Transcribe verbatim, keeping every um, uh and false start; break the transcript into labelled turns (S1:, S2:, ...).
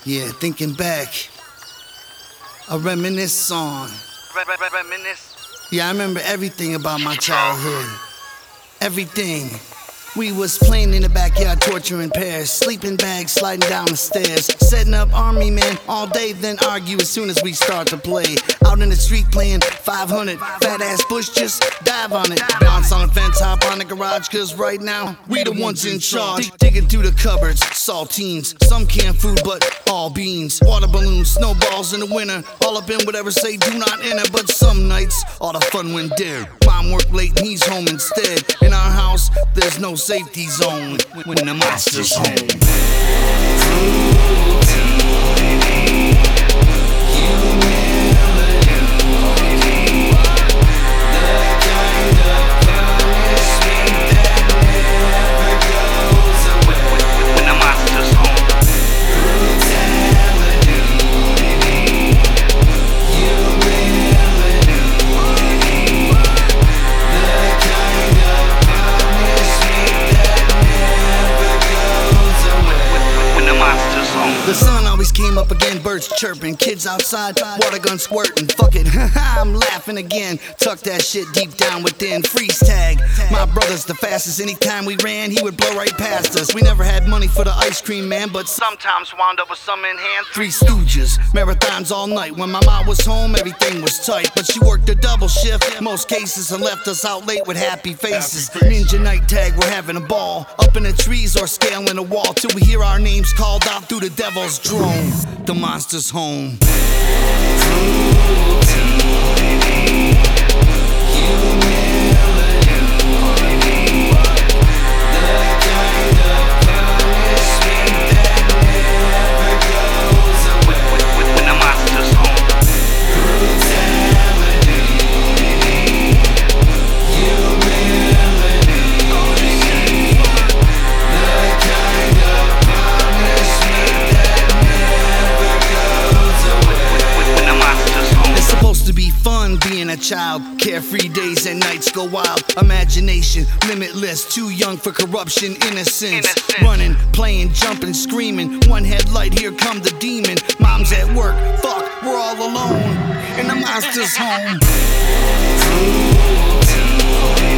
S1: Yeah, thinking back, I reminisce song.
S2: Reminisce.
S1: Yeah, I remember everything about my childhood. Everything. We was playing in the backyard, torturing pairs, sleeping bags, sliding down the stairs, setting up army men all day, then argue as soon as we start to play. Out in the street playing five hundred, fat ass bush, just dive on it. Bounce on the fence, hop on the garage, cause right now, we the ones in charge. Digging through the cupboards, saltines, some canned food, but all beans. Water balloons, snowballs in the winter, all up in whatever say do not enter. But some nights, all the fun went dead. Mom worked late and he's home instead. In our house, there's no safety zone when the monster's home. The sun always came up again, birds chirping, kids outside, water gun squirting. Fuck it, I'm laughing again. Tuck that shit deep down within. Freeze tag. My brother's the fastest. Anytime we ran, he would blow right past us. We never had money for the ice cream man, but sometimes wound up with some in hand. Three Stooges, marathons all night. When my mom was home, everything was tight, but she worked a double shift, most cases, and left us out late with happy faces. Ninja night tag, we're having a ball, up in the trees or scaling a wall, till we hear our names called out through the devil's drone. The monster's home. Being a child, carefree days and nights go wild. Imagination, limitless, too young for corruption, innocence. Innocent. Running, playing, jumping, screaming. One headlight, here come the demon. Mom's at work, fuck, we're all alone. And the monster's home.